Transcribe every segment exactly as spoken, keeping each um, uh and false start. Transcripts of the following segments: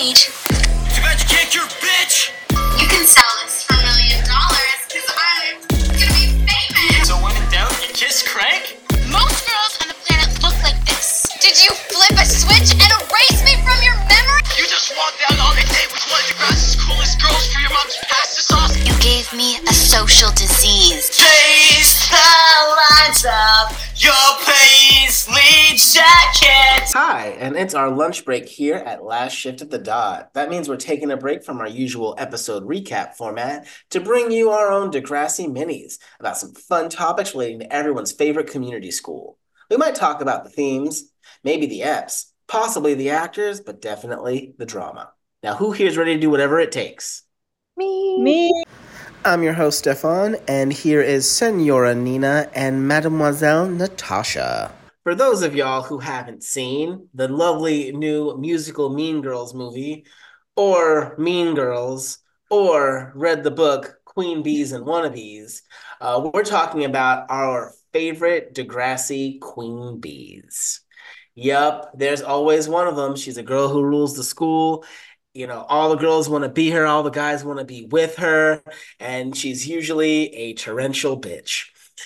need. Too bad you can't cure, bitch! You can sell this for a million dollars because I'm gonna be famous. So when in doubt, you kiss Craig? Most girls on the planet look like this. Did you flip a switch and erase me from your memory? You just walked down on a date with one of DeGrasse's coolest girls for your mom's pasta sauce? You gave me a social disease. Taste the lines of your paisley jacket. Hi, and it's our lunch break here at Last Shift at the Dot. That means we're taking a break from our usual episode recap format to bring you our own Degrassi minis about some fun topics relating to everyone's favorite community school. We might talk about the themes, maybe the eps, possibly the actors, but definitely the drama. Now, who here is ready to do whatever it takes? Me. Me. I'm your host, Stefan, and here is Senora Nina and Mademoiselle Natasha. For those of y'all who haven't seen the lovely new musical Mean Girls movie, or Mean Girls, or read the book Queen Bees and Wannabes, uh, we're talking about our favorite Degrassi Queen Bees. Yup, there's always one of them. She's a girl who rules the school. You know, all the girls want to be her, all the guys want to be with her, and she's usually a torrential bitch.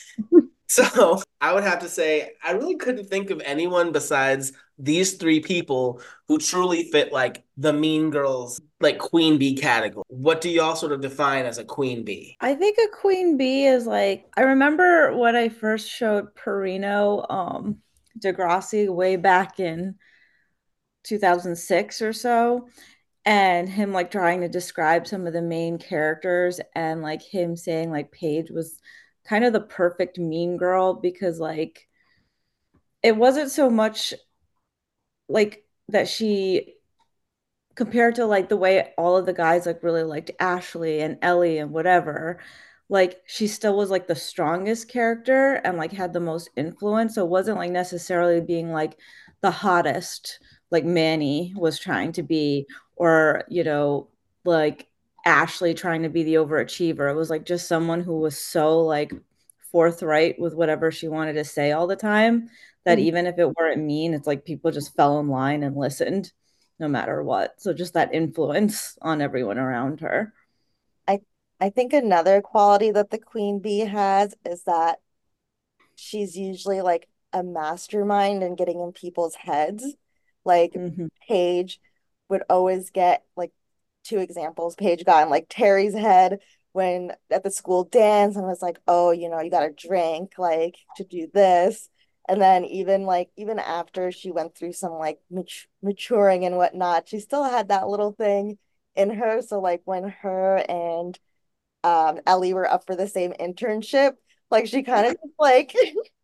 So I would have to say, I really couldn't think of anyone besides these three people who truly fit like the Mean Girls, like Queen Bee category. What do y'all sort of define as a Queen Bee? I think a Queen Bee is like, I remember when I first showed Perino um, Degrassi way back in two thousand six or so, and him like trying to describe some of the main characters, and like him saying like Paige was kind of the perfect mean girl because like it wasn't so much like that she compared to like the way all of the guys like really liked Ashley and Ellie and whatever, like she still was like the strongest character and like had the most influence, so it wasn't like necessarily being like the hottest like Manny was trying to be, or you know like Ashley trying to be the overachiever. It was like just someone who was so like forthright with whatever she wanted to say all the time that mm-hmm. even if it weren't mean, it's like people just fell in line and listened no matter what. So just that influence on everyone around her. I I think another quality that the Queen Bee has is that she's usually like a mastermind and getting in people's heads. Like mm-hmm. Paige would always get like two examples. Paige got in like Terry's head when at the school dance and was like, oh, you know, you got to drink like to do this. And then even like even after she went through some like mat- maturing and whatnot, she still had that little thing in her. So like when her and um, Ellie were up for the same internship, like she kind of like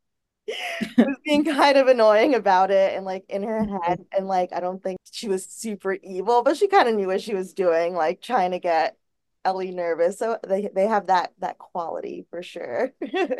was being kind of annoying about it and like in her head. And like I don't think she was super evil, but she kind of knew what she was doing, like trying to get Ellie nervous. So they they have that that quality for sure.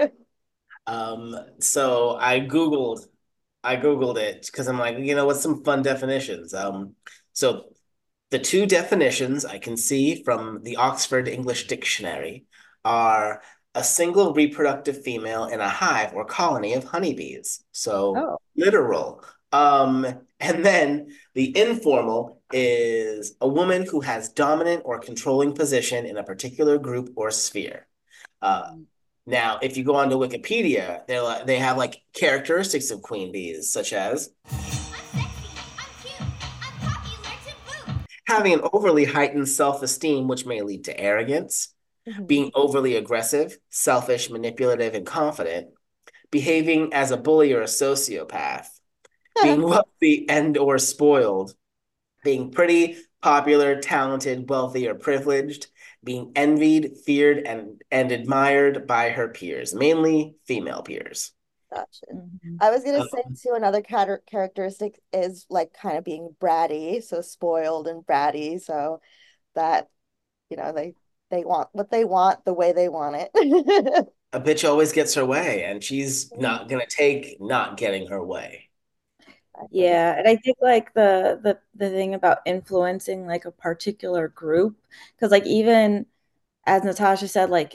Um, so I Googled, I Googled it because I'm like, you know, what's some fun definitions? Um, so the two definitions I can see from the Oxford English Dictionary are a single reproductive female in a hive or colony of honeybees. So oh. literal. Um, and then the informal is a woman who has dominant or controlling position in a particular group or sphere. Uh, Now, if you go onto Wikipedia, they like, they have like characteristics of queen bees, such as I'm sexy, I'm cute, I'm popular to boot. Having an overly heightened self-esteem, which may lead to arrogance, mm-hmm. being overly aggressive, selfish, manipulative, and confident, behaving as a bully or a sociopath, being wealthy and or spoiled, being pretty, popular, talented, wealthy, or privileged, being envied, feared, and, and admired by her peers, mainly female peers. Gotcha. Mm-hmm. I was going to um, say, too, another cat- characteristic is, like, kind of being bratty, so spoiled and bratty, so that, you know, they, they want what they want the way they want it. A bitch always gets her way, and she's not going to take not getting her way. Yeah, and I think like the the the thing about influencing like a particular group, because like even as Natasha said, like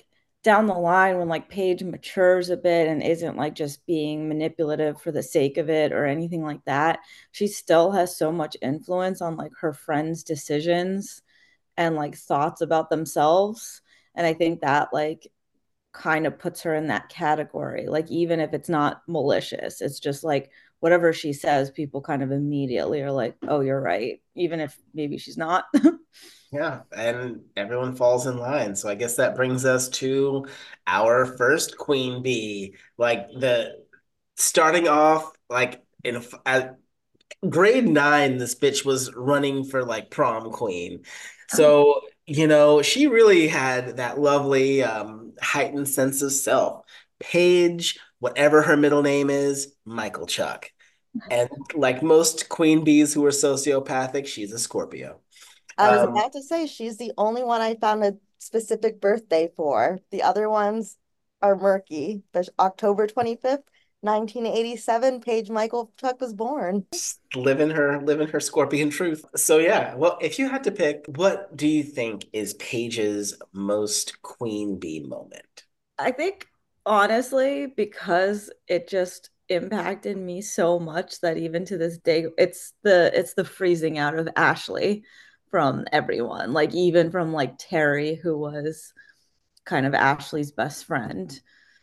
down the line when like Paige matures a bit and isn't like just being manipulative for the sake of it or anything like that, she still has so much influence on like her friends' decisions and like thoughts about themselves. And I think that like kind of puts her in that category. Like even if it's not malicious, it's just like whatever she says, people kind of immediately are like, "Oh, you're right," even if maybe she's not. Yeah, and everyone falls in line. So I guess that brings us to our first queen bee. Like the starting off like in at grade nine, this bitch was running for like prom queen. So, you know, she really had that lovely um heightened sense of self. Paige, whatever her middle name is, Michael Chuck. And like most queen bees who are sociopathic, she's a Scorpio. I was Um, about to say she's the only one I found a specific birthday for. The other ones are murky. But October twenty-fifth, nineteen eighty-seven, Paige Michael Chuck was born. living her living her scorpion truth. So yeah, well, if you had to pick, what do you think is Paige's most queen bee moment? I think honestly, because it just impacted me so much that even to this day, it's the it's the freezing out of Ashley from everyone. Like even from like Terry, who was kind of Ashley's best friend.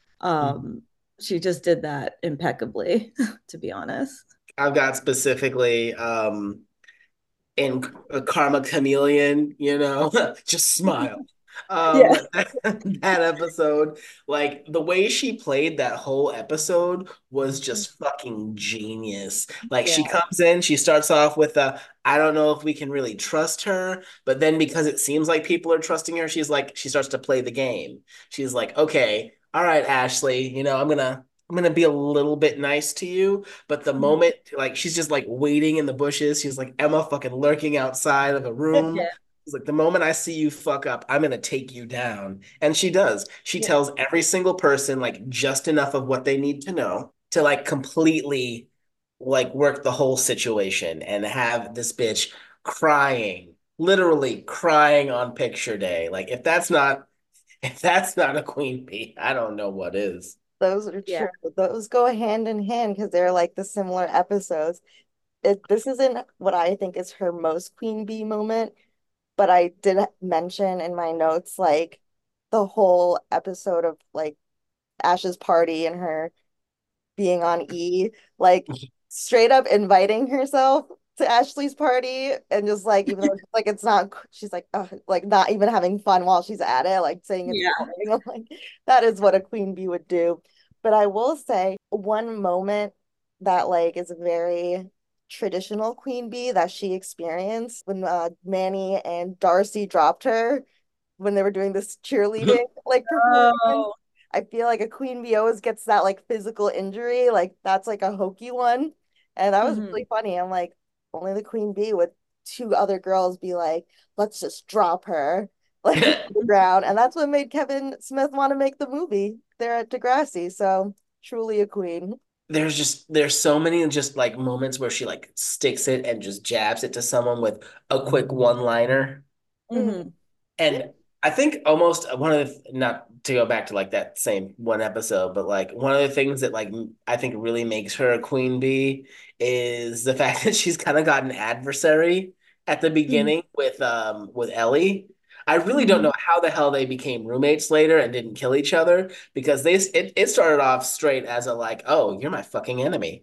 Um, she just did that impeccably, to be honest. I've got specifically um in a Karma Chameleon, you know, just smile. Um, Yeah. that episode, like the way she played that whole episode was just fucking genius. Like Yeah. she comes in, she starts off with a, I don't know if we can really trust her, but then because it seems like people are trusting her, she's like, she starts to play the game. She's like, okay, all right, Ashley, you know, I'm gonna I'm gonna be a little bit nice to you, but the moment like she's just like waiting in the bushes, she's like Emma fucking lurking outside of a room. Yeah. She's like, the moment I see you fuck up, I'm gonna take you down. And she does. She Yeah. tells every single person like just enough of what they need to know to like completely like work the whole situation and have this bitch crying, literally crying on picture day. Like if that's not if that's not a queen bee, I don't know what is. Those are Yeah. true. Those go hand in hand because they're like the similar episodes. It, this isn't what I think is her most queen bee moment, but I did mention in my notes like the whole episode of like Ash's party and her being on E, like straight up inviting herself to Ashley's party and just like even though it's like it's not she's like ugh, like not even having fun while she's at it, like saying it's Yeah. boring. I'm like that is what a queen bee would do. But I will say one moment that like is very traditional queen bee that she experienced when uh, Manny and Darcy dropped her when they were doing this cheerleading like performance. Oh. I feel like a queen bee always gets that like physical injury, like that's like a hokey one. And that was Mhm. really funny. I'm like, only the queen bee with two other girls be like, let's just drop her like to the ground. And that's what made Kevin Smith want to make the movie there at Degrassi. So truly a queen. There's just there's so many just like moments where she like sticks it and just jabs it to someone with a quick one-liner. Mhm. Mhm. And I think almost one of the not to go back to like that same one episode, but like one of the things that like I think really makes her a queen bee is the fact that she's kind of got an adversary at the Mhm. beginning with um with Ellie. I really don't Mhm. know how the hell they became roommates later and didn't kill each other because they it, it started off straight as a like, oh, you're my fucking enemy.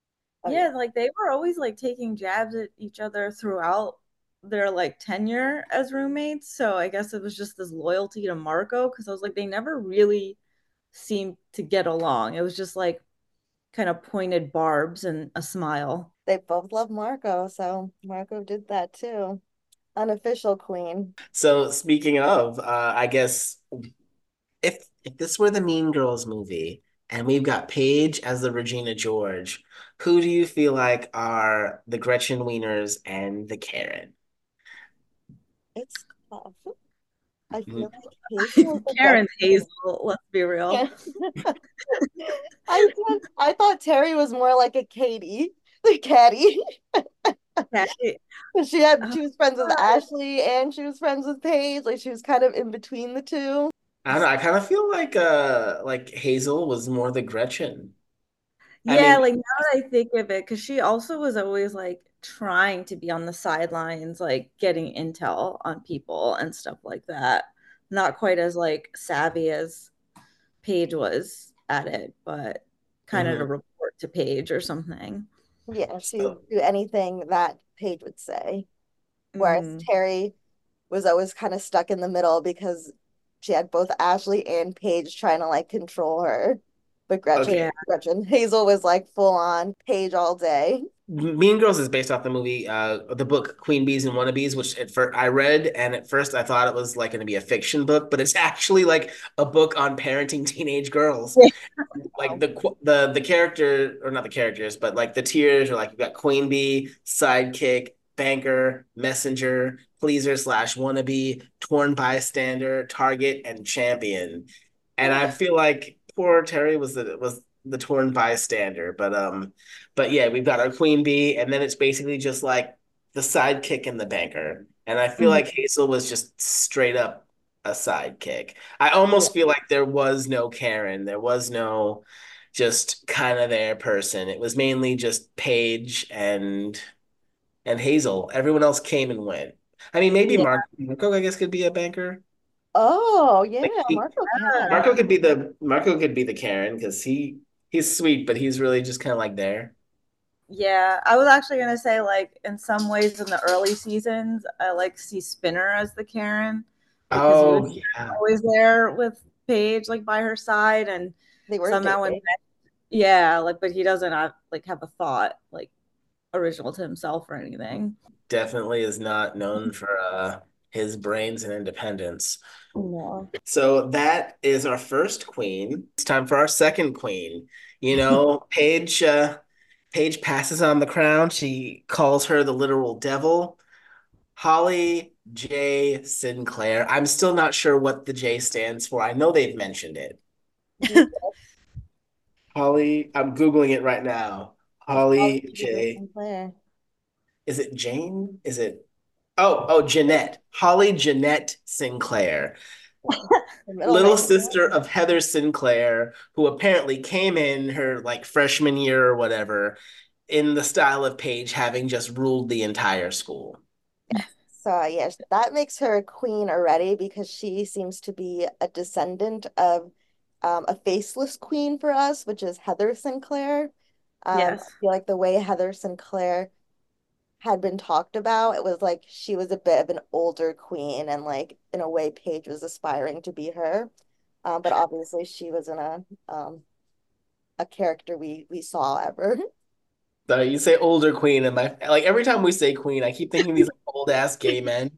Oh yeah. Yeah, like they were always like taking jabs at each other throughout their like tenure as roommates. So I guess it was just this loyalty to Marco because I was like they never really seemed to get along. It was just like kind of pointed barbs and a smile. They both love Marco, so Marco did that too. Unofficial queen. So speaking of, uh, I guess if if this were the Mean Girls movie and we've got Paige as the Regina George, who do you feel like are the Gretchen Wieners and the Karen? It's tough. I feel Mhm. like Hazel is the Karen's best. Hazel, let's be real. Yeah. I thought I thought Terry was more like a Katie, the caddy. Okay. She had Uh, she was friends with Ashley and she was friends with Paige. Like she was kind of in between the two. I don't know. I kind of feel like uh like Hazel was more the Gretchen. I Yeah, mean, like now that I think of it, because she also was always like trying to be on the sidelines, like getting intel on people and stuff like that. Not quite as like savvy as Paige was at it, but kind of to mhm. report to Paige or something. Yeah, she So would do anything that Paige would say. Whereas Hmm. Terry was always kind of stuck in the middle because she had both Ashley and Paige trying to like control her. But Gretchen, okay, Yeah. Gretchen, Hazel was like full on Paige all day. Mean Girls is based off the movie, uh, the book Queen Bees and Wannabes, which at first I read, and at first I thought it was like going to be a fiction book, but it's actually like a book on parenting teenage girls. Like Wow. the the the character, or not the characters, but like the tiers are like you've got Queen Bee, Sidekick, Banker, Messenger, Pleaser slash Wannabe, Torn Bystander, Target, and Champion. And I feel like poor Terry was the was the torn bystander, but um, but yeah, we've got our Queen Bee, and then it's basically just like the sidekick and the banker. And I feel Mhm. like Hazel was just straight up a sidekick. I Yeah. almost feel like there was no Karen, there was no just kind of there person. It was mainly just Paige and and Hazel. Everyone else came and went. I mean, maybe Yeah. Mark Marco, I guess, could be a banker. Oh, yeah, Like he, Marco can. Marco could be the Marco could be the Karen because he he's sweet, but he's really just kind of like there. Yeah, I was actually gonna say like in some ways in the early seasons, I like to see Spinner as the Karen because he Oh was yeah, always there with Paige like by her side, and They were somehow when dating. yeah, like but he doesn't have like have a thought like original to himself or anything. definitely is not known for uh his brains and independence. No. So that is our first queen. It's time for our second queen. You know, Paige uh Paige passes on the crown. She calls her the literal devil. Holly J. Sinclair. I'm still not sure what the J stands for. I know they've mentioned it. Jesus, Holly, I'm Googling it right now. Holly Holly Jesus J. Sinclair. Is it Jane? Is it? Oh, oh, Jeanette. Holly Jeanette Sinclair, The middle little name. sister of Heather Sinclair, who apparently came in her like freshman year or whatever, in the style of Paige having just ruled the entire school. Yes. So uh, yes, that makes her a queen already because she seems to be a descendant of um, a faceless queen for us, which is Heather Sinclair. Um, I Yes. feel like the way Heather Sinclair had been talked about, it was like she was a bit of an older queen, and like in a way, Paige was aspiring to be her. Um, but obviously, she wasn't a um, a character we we saw ever. So you say older queen, and my like every time we say queen, I keep thinking these like, old ass gay men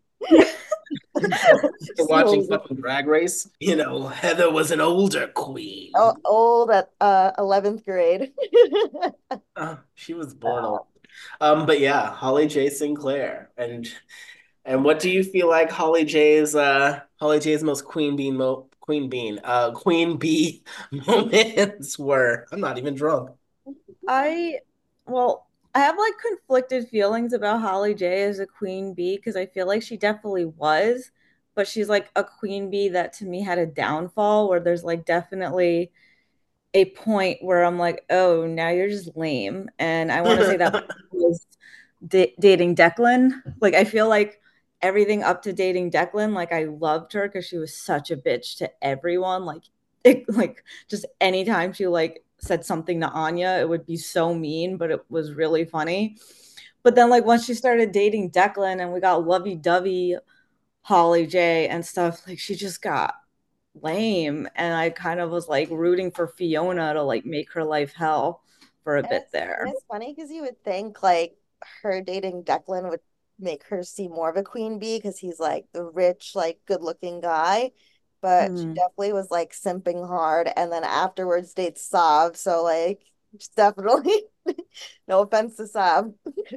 She's the watching oldest, fucking Drag Race. You know, Heather was an older queen. o- old at uh eleventh grade. Uh, she was born old. Um, but yeah, Holly J. Sinclair. And and what do you feel like Holly J's uh Holly J's most queen bean mo queen bean uh queen bee moments were? I'm not even drunk. I well, I have like conflicted feelings about Holly J as a queen bee because I feel like she definitely was, but she's like a queen bee that to me had a downfall where there's like definitely a point where I'm like, oh, now you're just lame. And I want to say that was da- dating Declan. Like, I feel like everything up to dating Declan, like, I loved her because she was such a bitch to everyone. Like, it, like just anytime she like said something to Anya, it would be so mean, but it was really funny. But then, like, once she started dating Declan and we got lovey dovey Holly J and stuff, like, she just got lame, and I kind of was like rooting for Fiona to like make her life hell for a And bit it's and there. it's funny because you would think like her dating Declan would make her seem more of a queen bee because he's like the rich, like good looking guy. But she Mm. definitely was like simping hard and then afterwards dates Sav. So like she's definitely no offense to Sav.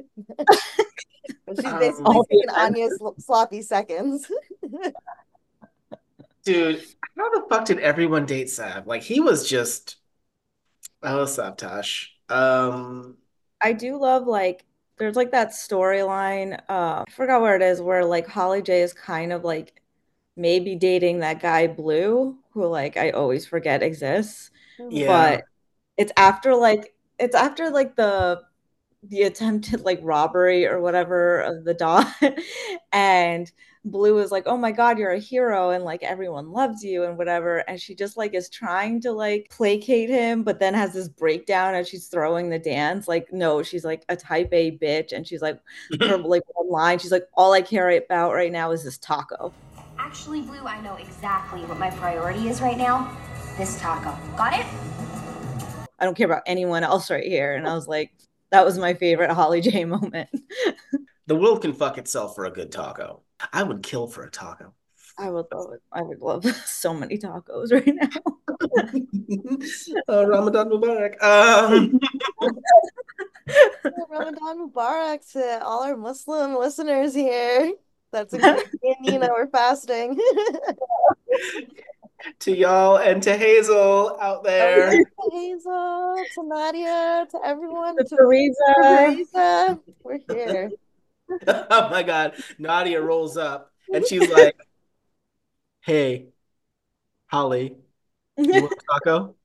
But she's basically Um, All the taking offense. Anya's sl- sloppy seconds. dude, how the fuck did everyone date Sav? Like he was just oh Savtash. Um I do love like there's like that storyline. Uh, I forgot where it is where like Holly J is kind of like maybe dating that guy Blue, who like I always forget exists. Yeah. But it's after like it's after like the the attempted like robbery or whatever of the dog. And Blue is like, oh my God, you're a hero and like everyone loves you and whatever. And she just like is trying to like placate him, but then has this breakdown as she's throwing the dance. Like, no, she's like a type A bitch. And she's like, her like one line, she's like, all I care about right now is this taco. Actually, Blue, I know exactly what my priority is right now. This taco. Got it? I don't care about anyone else right here. And I was like, that was my favorite Holly J moment. The world can fuck itself for a good taco. I would kill for a taco. I would love it. I would love so many tacos right now. uh, Ramadan Mubarak. Um. Ramadan Mubarak to all our Muslim listeners here. That's including me and Nina. We're fasting. To y'all and to Hazel out there. To Hazel, to Nadia, to everyone, to to Teresa. Teresa. We're here. Oh my God. Nadia rolls up and she's like, hey, Holly, you want a taco?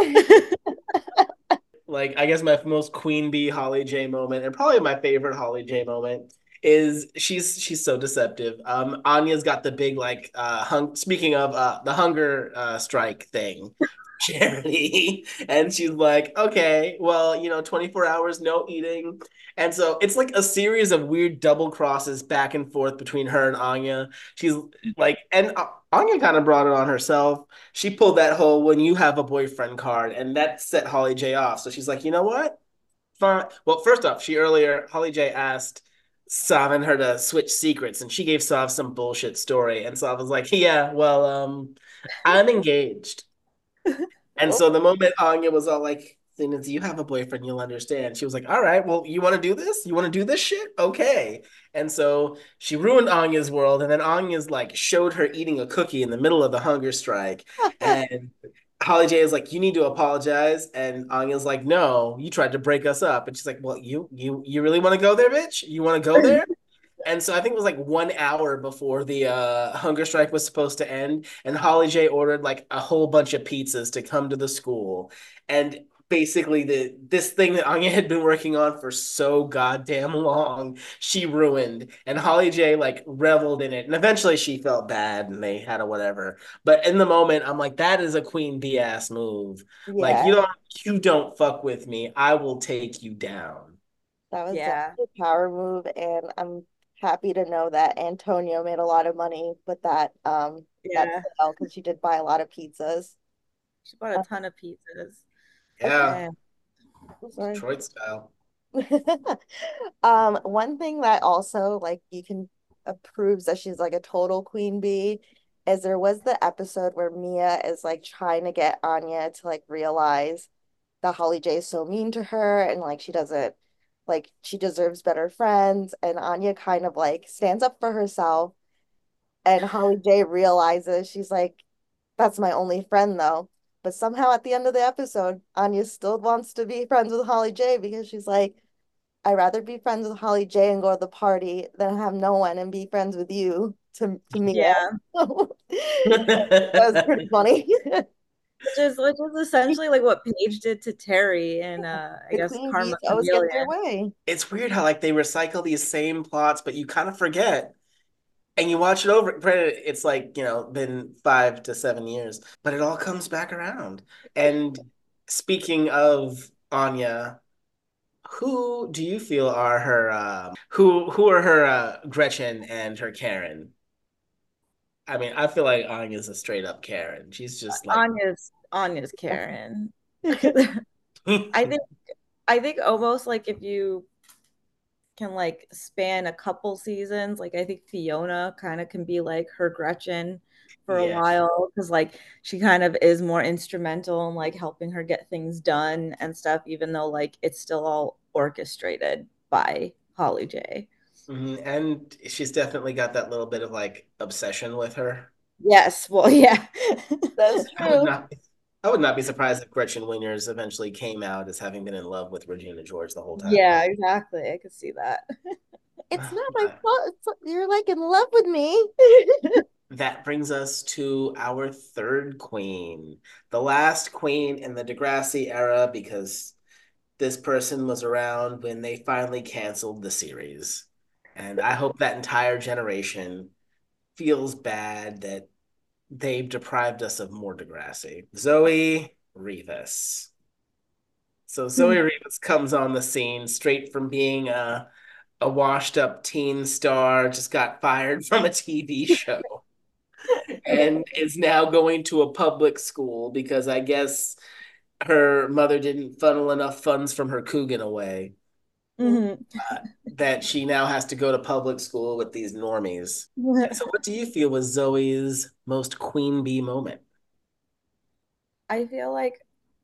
Like, I guess my most Queen Bee Holly J moment, and probably my favorite Holly J moment, is she's she's so deceptive. Um, Anya's got the big like uh hung speaking of uh the hunger uh strike thing, charity, and she's like, okay, well, you know, twenty-four hours no eating. And so it's like a series of weird double crosses back and forth between her and Anya. She's like, and uh, Anya kind of brought it on herself. She pulled that whole when you have a boyfriend card, and that set Holly J off. So she's like, you know what? Fine. Well, first off, she earlier, Holly J asked Sav and her to switch secrets, and she gave Sav some bullshit story. And Sav was like, yeah, well, um, I'm engaged. And so the moment Anya was all like, if you have a boyfriend, you'll understand. She was like, all right, well, you want to do this? You want to do this shit? Okay. And so she ruined Anya's world. And then Anya's like showed her eating a cookie in the middle of the hunger strike. And Holly J is like, you need to apologize. And Anya's like, no, you tried to break us up. And she's like, well, you you you really want to go there, bitch? You want to go there? And so I think it was like one hour before the uh, hunger strike was supposed to end. And Holly J ordered like a whole bunch of pizzas to come to the school. And basically the this thing that Anya had been working on for so goddamn long, she ruined. And Holly J like reveled in it. And eventually she felt bad and they had a whatever. But in the moment, I'm like, that is a Queen Bee ass move. Yeah. Like, you don't you don't fuck with me. I will take you down. That was Yeah. a power move, and I'm happy to know that Antonio made a lot of money with that um Yeah. that sale because she did buy a lot of pizzas. She bought a ton of pizzas. Yeah. Sorry. Detroit style. Um, one thing that also like you can uh, proves that she's like a total queen bee is there was the episode where Mia is like trying to get Anya to like realize that Holly J is so mean to her and like she doesn't like she deserves better friends, and Anya kind of like stands up for herself, and Holly J realizes she's like, that's my only friend though. But somehow at the end of the episode, Anya still wants to be friends with Holly J because she's like, I'd rather be friends with Holly J and go to the party than have no one and be friends with you to, to me. Yeah. That was pretty funny. Which is which is essentially like what Paige did to Terry and uh I The guess queen Karma bees always get their Chameleon. way. It's weird how like they recycle these same plots, but you kind of forget. And you watch it over. Granted, it's like, you know, been five to seven years, but it all comes back around. And speaking of Anya, who do you feel are her um who who are her uh, Gretchen and her Karen? I mean, I feel like Anya's a straight up Karen. She's just like Anya's Anya's Karen. I think I think almost like if you can like span a couple seasons, like I think Fiona kind of can be like her Gretchen for a Yeah. while because like she kind of is more instrumental in like helping her get things done and stuff, even though like it's still all orchestrated by Holly J. Mhm. And she's definitely got that little bit of like obsession with her. Yes, well, yeah. That's I would true. not I would not be surprised if Gretchen Wieners eventually came out as having been in love with Regina George the whole time. Yeah, exactly. I could see that. It's not my fault. It's, you're like in love with me. that brings us to our third queen, the last queen in the Degrassi era, because this person was around when they finally canceled the series. And I hope that entire generation feels bad that they've deprived us of more Degrassi. Zoe Rivas. So Zoe Rivas comes on the scene straight from being a, a washed up teen star, just got fired from a T V show, and is now going to a public school because I guess her mother didn't funnel enough funds from her Coogan away. Mhm. Uh, that she now has to go to public school with these normies. So, what do you feel was Zoe's most queen bee moment? I feel like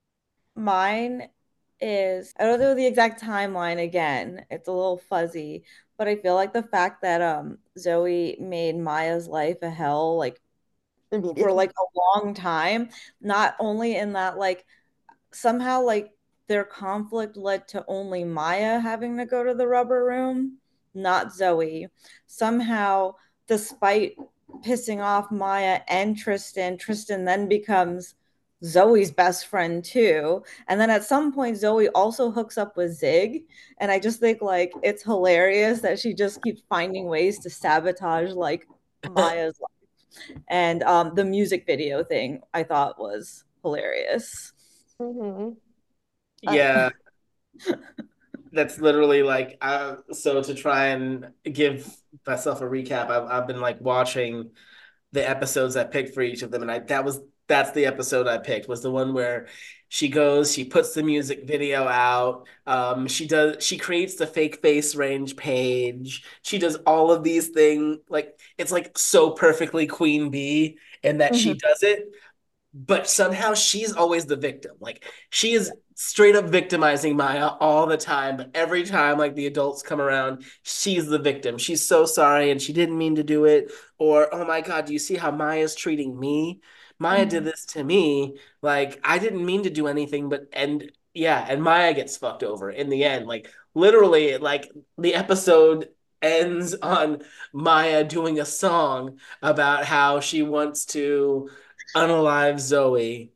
mine is, I don't know the exact timeline again. It's a little fuzzy, but I feel like the fact that um Zoe made Maya's life a hell like for Immediately. like a long time, not only in that like somehow like their conflict led to only Maya having to go to the rubber room, not Zoe. Somehow, despite pissing off Maya and Tristan, Tristan then becomes Zoe's best friend too. And then at some point, Zoe also hooks up with Zig. And I just think like it's hilarious that she just keeps finding ways to sabotage like Maya's life. And um, the music video thing I thought was hilarious. Mm-hmm. Yeah, that's literally like uh, so to try and give myself a recap. I've I've been like watching the episodes I picked for each of them, and I that was that's the episode I picked was the one where she goes, she puts the music video out, um, she does she creates the fake face range page, she does all of these things like it's like so perfectly Queen Bee and that Mhm. she does it, but somehow she's always the victim. Like she is straight up victimizing Maya all the time, but every time like the adults come around, she's the victim. She's so sorry and she didn't mean to do it. Or, oh my God, do you see how Maya's treating me? Maya did Mhm. this to me. Like I didn't mean to do anything, but and yeah, and Maya gets fucked over in the end. Like literally, like the episode ends on Maya doing a song about how she wants to unalive Zoe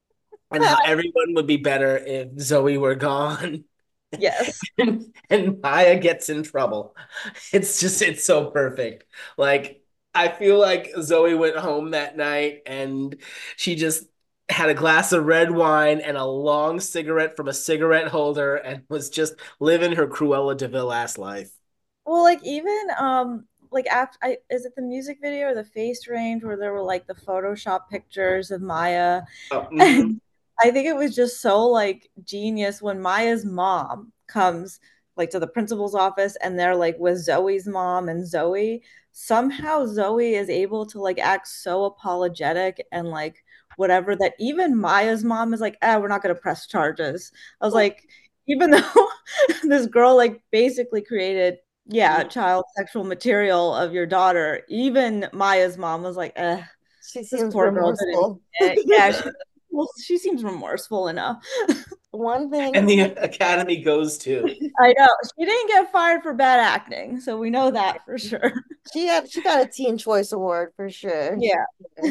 and how everyone would be better if Zoe were gone. Yes. and, and Maya gets in trouble. It's just, it's so perfect. Like, I feel like Zoe went home that night and she just had a glass of red wine and a long cigarette from a cigarette holder and was just living her Cruella de Vil ass life. Well, like even um like after I is it the music video or the face range where there were like the Photoshop pictures of Maya? Oh, mhm. And I think it was just so like genius when Maya's mom comes like to the principal's office and they're like with Zoe's mom and Zoe. Somehow Zoe is able to like act so apologetic and like whatever that even Maya's mom is like, ah, we're not gonna press charges. I was like, even though this girl like basically created yeah, child sexual material of your daughter. Even Maya's mom was like, eh, She this seems poor girl didn't remorseful. get it. Yeah, she, well, she seems remorseful enough. One And thing the Academy goes to. I know. She didn't get fired for bad acting, so we know that for sure. she had she got a Teen Choice Award for sure. Yeah.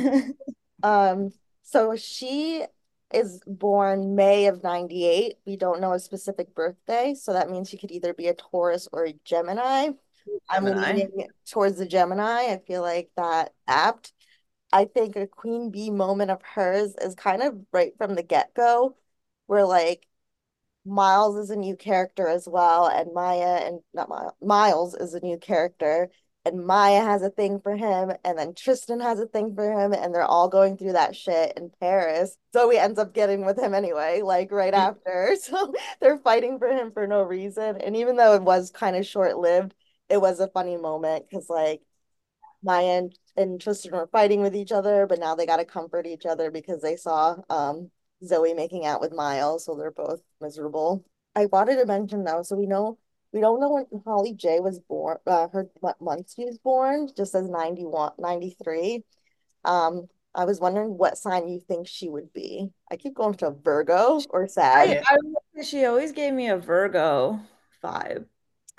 Um, so she is born May of ninety-eight. We don't know a specific birthday, so that means she could either be a Taurus or a Gemini. I'm Gemini. leaning towards the Gemini. I feel like that apt. I think a queen bee moment of hers is kind of right from the get-go, where like Miles is a new character as well, and Maya and not Miles, Miles is a new character, and Maya has a thing for him, and then Tristan has a thing for him, and they're all going through that shit in Paris. Zoe ends up getting with him anyway, like right after. So they're fighting for him for no reason. And even though it was kind of short-lived, it was a funny moment because like Maya and, and Tristan were fighting with each other, but now they got to comfort each other because they saw um Zoe making out with Miles, so they're both miserable. I wanted to mention though, so we know we don't know when Holly J was born, uh, her what month she was born, just as ninety-one, ninety-three. Um, I was wondering what sign you think she would be. I keep going to Virgo or I, Sag. Yeah. I she always gave me a Virgo vibe.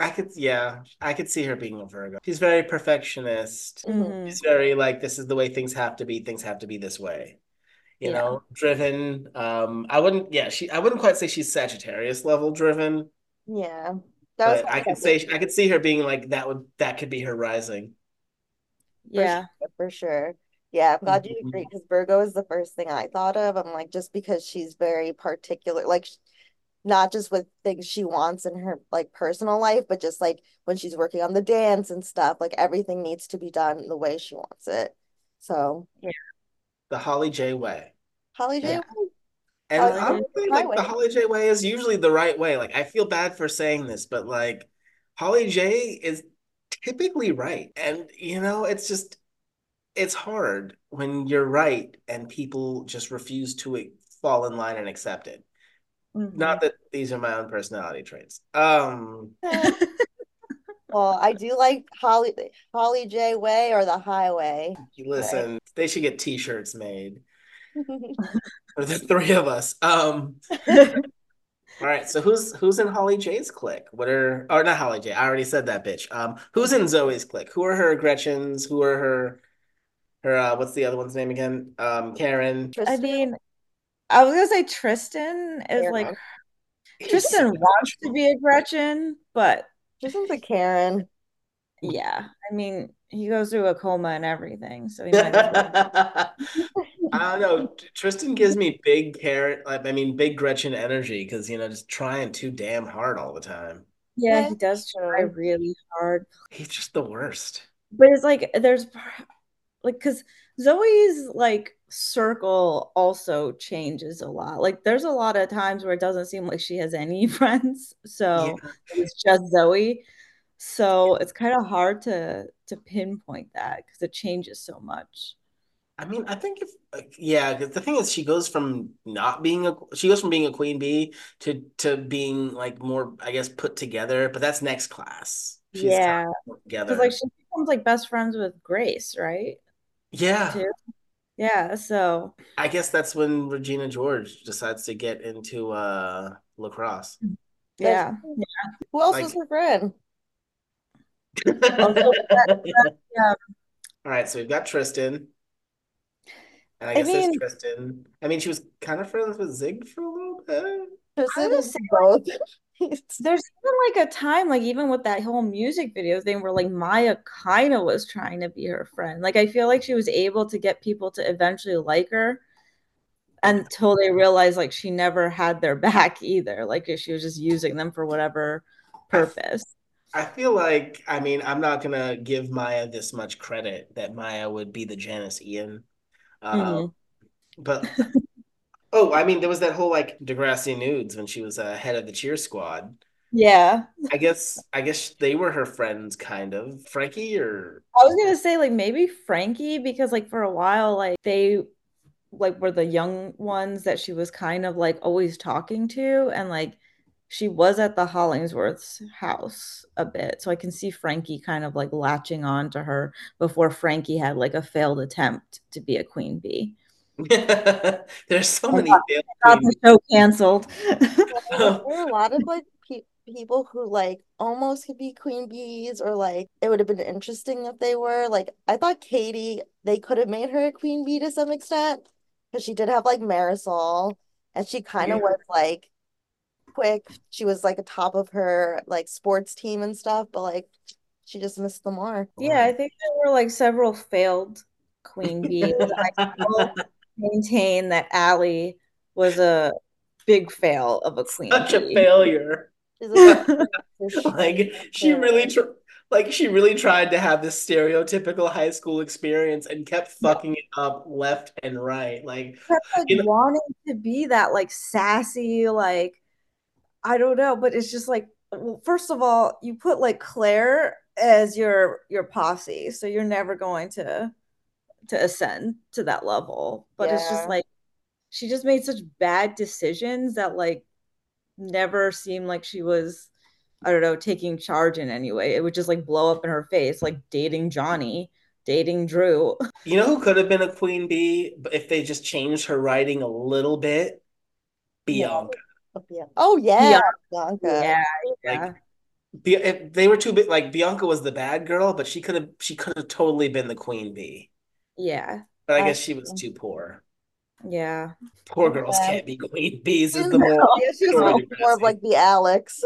I could, yeah, I could see her being a Virgo. She's very perfectionist. Mhm. She's very like, this is the way things have to be. Things have to be this way. You Yeah. know, driven. Um, I wouldn't, yeah, she, I wouldn't quite say she's Sagittarius level driven, Yeah. That was but my I could second say, I could see her being like, that would, that could be her rising. for sure, Yeah. for sure. Yeah, I'm glad you agree Mhm. because Virgo is the first thing I thought of. I'm like, just because she's very particular, like sh- not just with things she wants in her like personal life, but just like when she's working on the dance and stuff, like everything needs to be done the way she wants it. So Yeah. The Holly J way. Holly J, Yeah. And Holly J Holiday. honestly, like the Highway. Holly J way is usually the right way. Like I feel bad for saying this, but like Holly J is typically right. And you know, it's just it's hard when you're right and people just refuse to e- fall in line and accept it. Hmm. Not that these are my own personality traits. Um, Well, I do like Holly Holly J Way or the Highway. Right. listen, they should get t-shirts made for the three of us. Um, all right, so who's who's in Holly J's clique? What are or not Holly J? I already said that bitch. Um, who's in Zoe's clique? Who are her Gretchens? Who are her her uh what's the other one's name again? Um, Karen. I Tristan, mean, I was gonna say Tristan is like Karen. He's so Tristan wants to be a Gretchen, but Tristan's a Karen. yeah, I mean, he goes through a coma and everything, so he might as well. I don't know. Tristan gives me big Karen, like I mean big Gretchen energy because you know just trying too damn hard all the time. Yeah, he That's does try true. really hard. He's just the worst. But it's like there's like because Zoe's like circle also changes a lot. Like there's a lot of times where it doesn't seem like she has any friends. Yeah. So it's just Zoe. So it's kind of hard to to pinpoint that because it changes so much. I mean, I think if like, yeah, because the thing is, she goes from not being a she goes from being a queen bee to to being like more, I guess, put together. But that's next class. She's kind Yeah. of put Because like together. she becomes like best friends with Grace, right? Yeah, Too. Yeah. So I guess that's when Regina George decides to get into uh lacrosse. That's yeah. who else was Like, her friend? Also, yeah. all right, so we've got Tristan, and I I guess there's mean, Tristan. I mean, she was kind of friends with Zig for a little bit. I Tristan would is say both. there's even like a time, like even with that whole music video thing, where like Maya kind of was trying to be her friend. Like I feel like she was able to get people to eventually like her until they realized like she never had their back either. Like she was just using them for whatever I purpose. I feel like, I mean, I'm not gonna give Maya this much credit that Maya would be the Janice Ian. Uh, Hmm. but oh, I mean, there was that whole like Degrassi nudes when she was uh, head of the cheer squad. Yeah. I guess I guess they were her friends, kind of. Frankie or I was gonna say like maybe Frankie because like for a while like they like were the young ones that she was kind of like always talking to and like she was at the Hollingsworth's house a bit. So I can see Frankie kind of like latching on to her before Frankie had like a failed attempt to be a queen bee. there's so And many got, failed got the queen. show canceled. Like there are a lot of like pe people who like almost could be queen bees or like it would have been interesting if they were. Like I thought Katie, they could have made her a queen bee to some extent because she did have like Marisol and she kind of Yeah. was like quick. She was like a top of her like sports team and stuff, but like she just missed the mark. Yeah, I think there were like several failed queen bees. I still maintain that Allie was a big fail of a queen Such a bee. failure. She's a toxic Like she really tr like she really tried to have this stereotypical high school experience and kept fucking it up left and right. Like, Kept like you know, wanting to be that like sassy, like I don't know, but it's just like well, first of all, you put like Claire as your your posse, so you're never going to to ascend to that level. But it's just Yeah. like she just made such bad decisions that like never seemed like she was I don't know, taking charge in any way. It would just like blow up in her face, like dating Johnny, dating Drew. you know who could have been a queen bee, but if they just changed her writing a little bit? No. Bianca. Oh yeah. Oh yeah, Bianca, Bianca. yeah, Like yeah. Be if they were too big. Like Bianca was the bad girl, but she could have she could have totally been the queen bee. Yeah. But I I guess she was too poor. Yeah. Poor girls yeah. can't be queen bees is the No, moral of yeah, she the was story, more, more of Degrassi. like the Alex.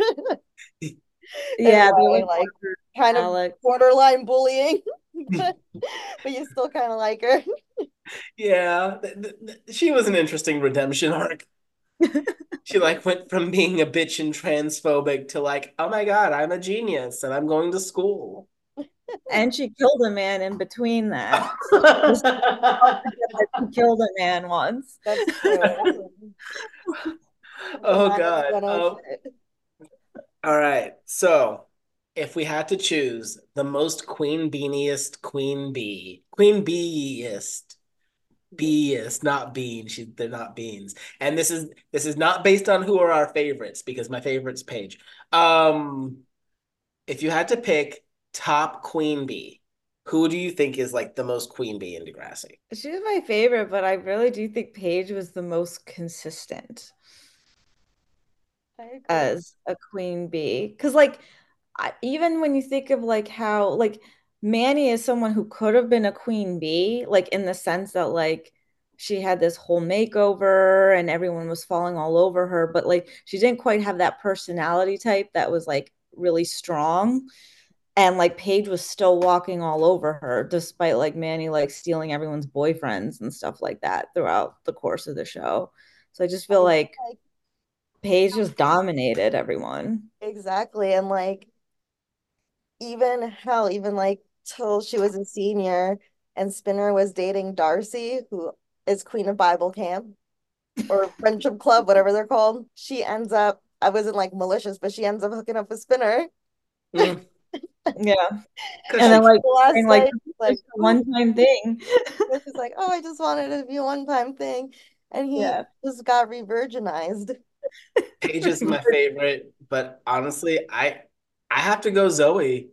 In a Yeah, they way, like like kind of Alex. borderline bullying, but, but you still kind of like her. Yeah, th- th- th- she was an interesting redemption arc. She like went from being a bitch and transphobic to like, oh my God, I'm a genius and I'm going to school. And she killed a man in between that. Just don't forget that she killed a man once. That's true. The Oh man is God. gonna Oh, fit. all right. So if we had to choose the most queen beaniest queen bee, queen beeest, beeest, not bean. She, they're not beans. And this is this is not based on who are our favorites because my favorites page. Um, if you had to pick top queen bee, who do you think is like the most queen bee in Degrassi? She was my favorite, but I really do think Paige was the most consistent I agree. as a queen bee. Because, like, I, even when you think of like how, like, Manny is someone who could have been a queen bee, like, in the sense that, like, she had this whole makeover and everyone was falling all over her, but, like, she didn't quite have that personality type that was, like, really strong. And like Paige was still walking all over her, despite like Manny like stealing everyone's boyfriends and stuff like that throughout the course of the show. So I just I feel feel like like Paige just dominated everyone. exactly, and like even hell, even like till she was a senior, and Spinner was dating Darcy, who is Queen of Bible Camp or Friendship Club, whatever they're called. She ends up, I wasn't like malicious, but she ends up hooking up with Spinner. Mm, Yeah. because And she then can. like The last saying like night, this is like, just a oh, one-time thing. she's like, oh, I just wanted it to be a one-time thing. And he Yeah. just got re-virginized. Paige is my favorite, but honestly, I I have to go Zoe.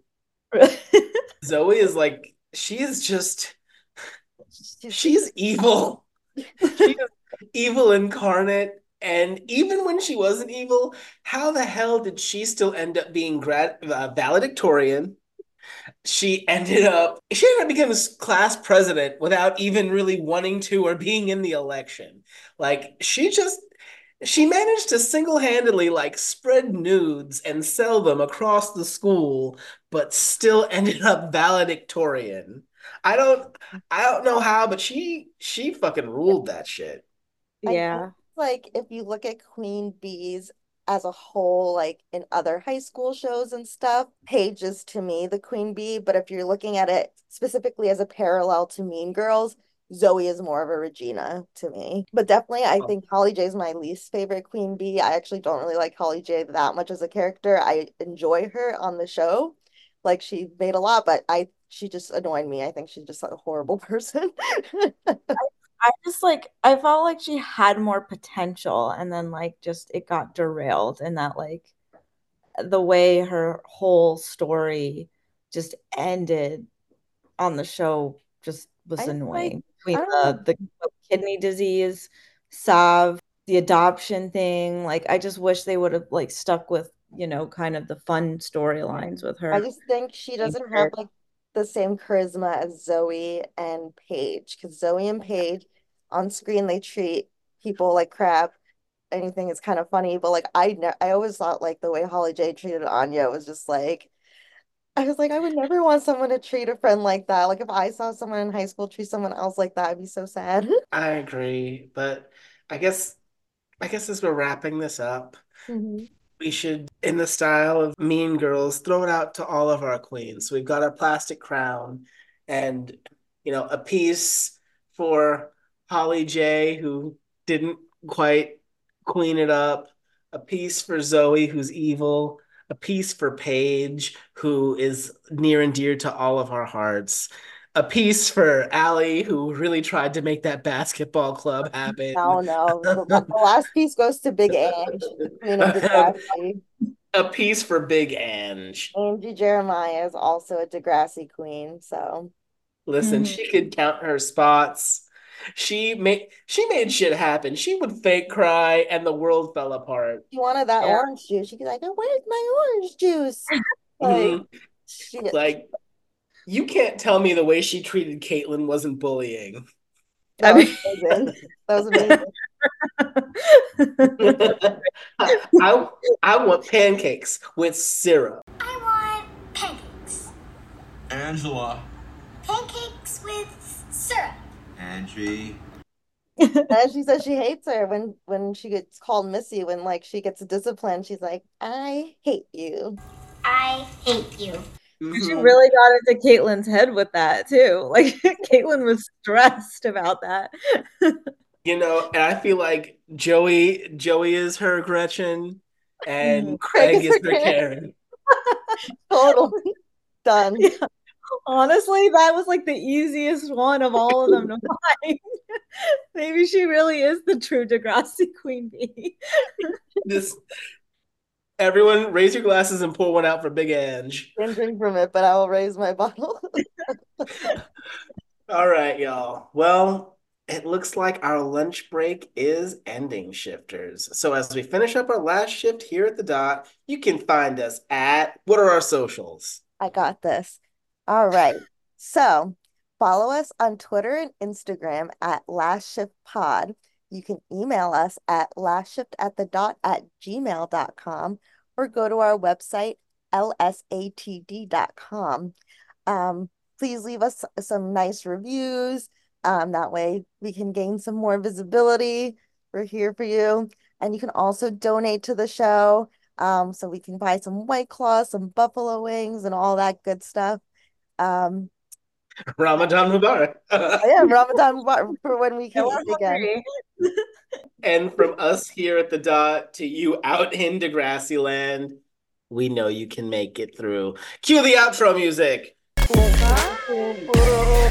Zoe is like she is just She's she's evil. She is evil incarnate. And even when she wasn't evil, how the hell did she still end up being grad uh, valedictorian? She ended up she ended up becoming class president without even really wanting to or being in the election. Like she just she managed to single-handedly like spread nudes and sell them across the school, but still ended up valedictorian. I don't I don't know how, but she she fucking ruled that shit. I think Yeah. like if you look at Queen Bees as a whole, like in other high school shows and stuff, Paige is to me the Queen Bee. But if you're looking at it specifically as a parallel to Mean Girls, Zoe is more of a Regina to me. But definitely, I think Holly J is my least favorite Queen Bee. I actually don't really like Holly J that much as a character. I enjoy her on the show. Like she made a lot, but I she just annoyed me. I think she's just a horrible person. I just like I felt like she had more potential and then like just it got derailed and that like the way her whole story just ended on the show just was I like annoying. I Between don't know. the the kidney disease, Sav, the adoption thing, like I just wish they would have like stuck with, you know, kind of the fun storylines with I her. just think she doesn't have like the same charisma as Zoe and Paige because Zoe and Paige on screen they treat people like crap. Anything is kind of funny, but like I ne I always thought like the way Holly J treated Anya was just like I was like I would never want someone to treat a friend like that. Like if I saw someone in high school treat someone else like that, I'd be so sad. I agree, but I guess I guess as we're wrapping this up, Mhm. we should, in the style of Mean Girls, throw it out to all of our queens. We've got our plastic crown and, you know, a piece for Holly J, who didn't quite queen it up, a piece for Zoe, who's evil, a piece for Paige, who is near and dear to all of our hearts, a piece for Allie, who really tried to make that basketball club happen. No, no. The, the last piece goes to Big Ange, the queen of Degrassi. A piece for Big Ange. Angie Jeremiah is also a Degrassi queen, so Listen, Mhm. she could count her spots. She made she made shit happen. She would fake cry and the world fell apart. She wanted that Yeah. orange juice. She'd be like, oh, where's my orange juice? Like, Mhm. she, Like, you can't tell me the way she treated Caitlyn wasn't bullying. that I was mean- amazing. That was amazing. I I want pancakes with syrup. I want pancakes. Angela. Pancakes with syrup. Angie. And she says she hates her when when she gets called Missy, when like she gets disciplined. She's like, I hate you. I hate you. She Mhm. really got into Caitlyn's head with that too. Like Caitlyn was stressed about that. You know, and I feel like Joey Joey is her Gretchen and Mhm. Craig Craig is is her her Karen. Karen. Totally done. Yeah. Honestly, that was like the easiest one of all of them to find. Maybe she really is the true Degrassi Queen Bee. This everyone raise your glasses and pour one out for Big Ange. Can't drink from it, but I will raise my bottle. All right, y'all. Well, it looks like our lunch break is ending, shifters. So as we finish up our last shift here at the dot, you can find us at what are our socials? I got this. All right. So follow us on Twitter and Instagram at Last Shift Pod. You can email us at lastshift at the dot at gmail dot com or go to our website, L S A T D dot com. Um, please leave us some nice reviews. Um, that way we can gain some more visibility. We're here for you. And you can also donate to the show. Um, so we can buy some White Claws, some buffalo wings, and all that good stuff. Um, Ramadan Mubarak. yeah, Ramadan Mubarak for when we can Yeah, eat again. we're And from us here at the dot to you out in Degrassi land, we know you can make it through. Cue the outro music. Cool. Cool.